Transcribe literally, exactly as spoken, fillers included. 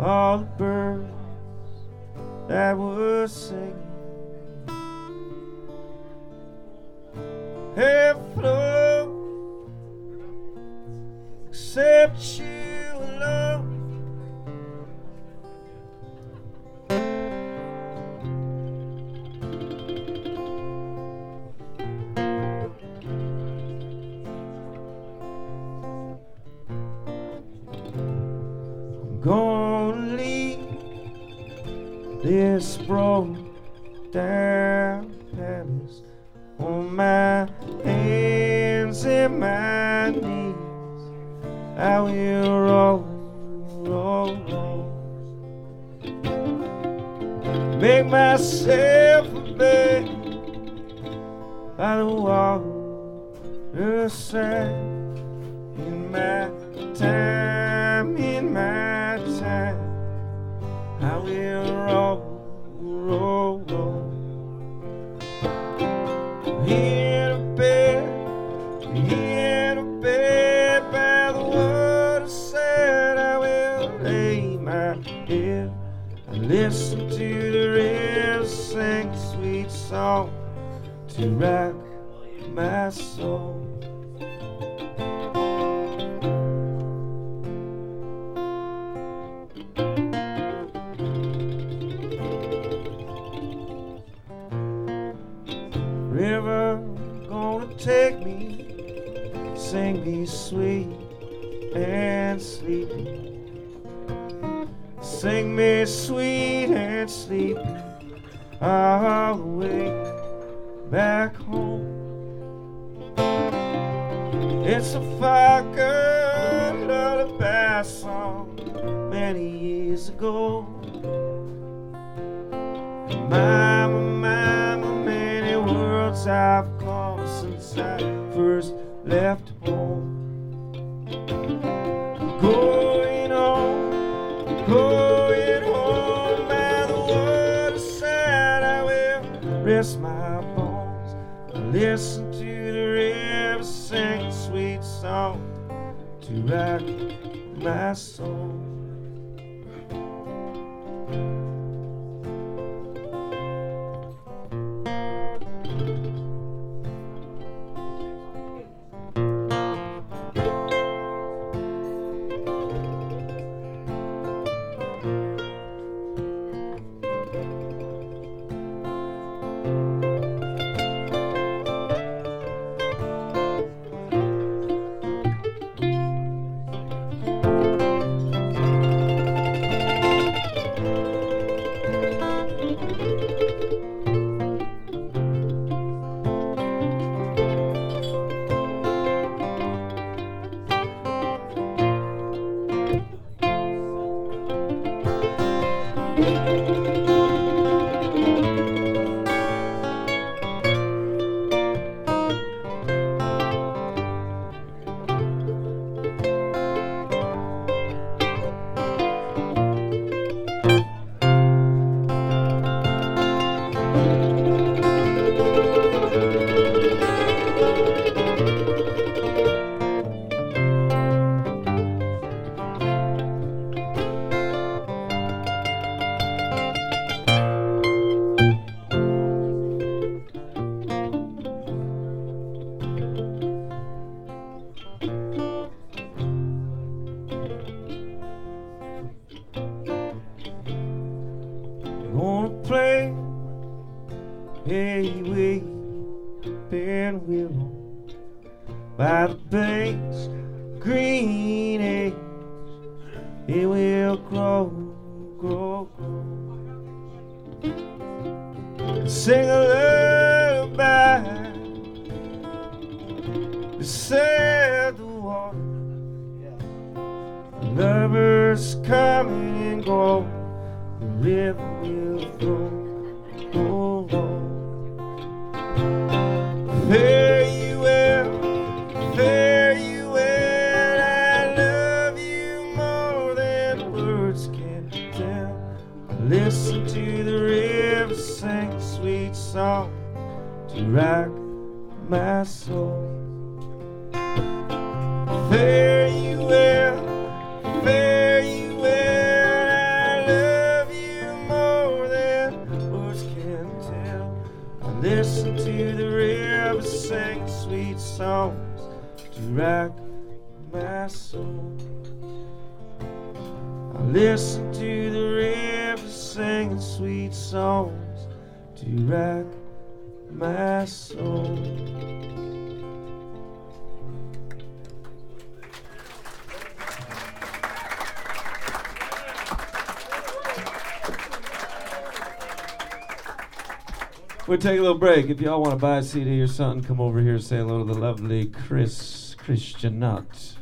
all the birds that were singing have flown, except you alone. I'm gonna leave this broke down palace on my hands and my knees. I will roll, roll, roll, make myself a bed by the waterside. In my time, in my time, I will roll, roll, roll. In a bed, in a bed by the waterside, I will lay my head and listen to the river sing a sweet song to rock my soul. River gonna take me, sing me sweet and sleepy, sing me sweet and sleepy all the way back home. It's a Falcon lullaby song many years ago. Mama, mama, many worlds I've come since I first left home. Going home, going home by the waterside, I will rest my bones and listen to the river sing a sweet song to rock my soul. Gonna play hey we been willow by the bank's green age. It will grow, grow, grow, and sing a lullaby beside the water. Lovers coming and go, the river will flow, oh Lord. Fare you well, fare you well. I love you more than words can tell. Listen to the river sing a sweet song to rock my soul. Fare you well, fare you well. I singing sweet songs to rock my soul. I listen to the river singing sweet songs to rock my soul. We'll take a little break. If y'all want to buy a C D or something, come over here and say hello to the lovely Chris Christian Nutt.